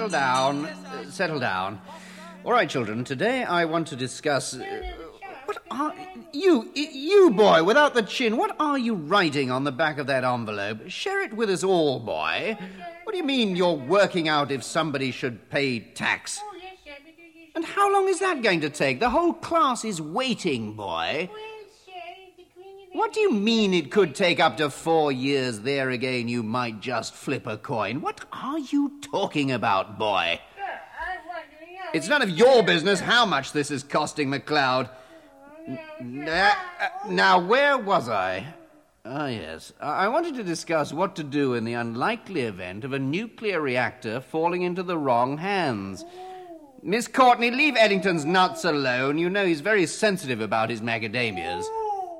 settle down. Settle down. All right, children, today I want to discuss... what are... You, boy, without the chin, what are you writing on the back of that envelope? Share it with us all, boy. What do you mean you're working out if somebody should pay tax? And how long is that going to take? The whole class is waiting, boy. What do you mean it could take up to 4 years? There again, you might just flip a coin. What are you talking about, boy? It's none of your business how much this is costing, MacLeod. Now, where was I? Ah, yes. I wanted to discuss what to do in the unlikely event of a nuclear reactor falling into the wrong hands. Miss Courtney, leave Eddington's nuts alone. You know he's very sensitive about his macadamias.